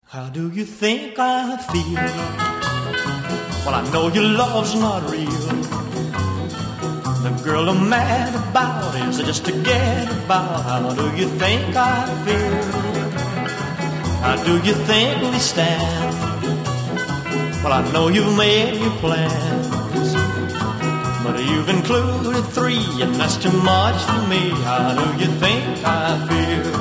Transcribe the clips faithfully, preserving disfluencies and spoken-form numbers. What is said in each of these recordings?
How do you think I feel? Well, I know your love's not real. The girl I'm mad about is just to get about. How do you think I feel? How do you think we stand? Well, I know you've made your plans, but you've included three, and that's too much for me. How do you think I feel?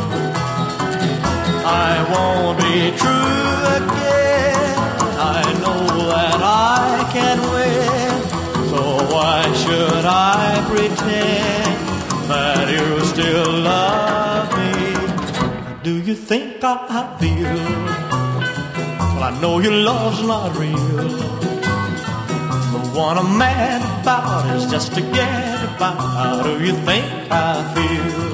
I won't be true again. I know that I can win, so why should I pretend that you still love me? Do you think I feel? Well, I know your love's not real. The one I'm mad about is just to get about. How do you think I feel?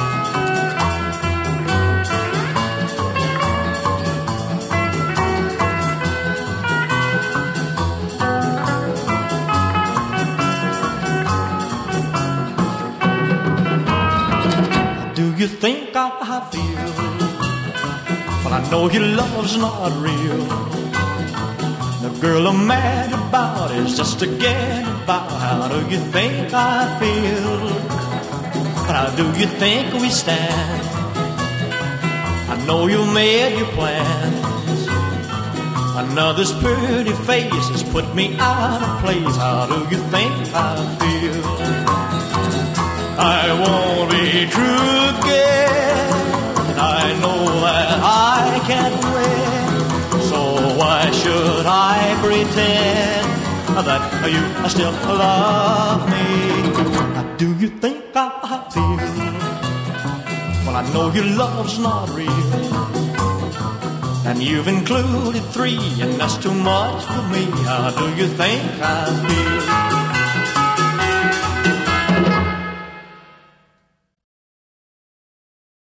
Do you think I feel? Well, I know your love's not real. The girl I'm mad about is just to get about. How do you think I feel? How do you think we stand? I know you made your plans. Another's pretty face has put me out of place. How do you think I feel? I won't be true again. I know that I can't win, so why should I pretend that you still love me? Now, do you think I feel? Well, I know your love's not real, and you've included three, and that's too much for me. How do you think I feel?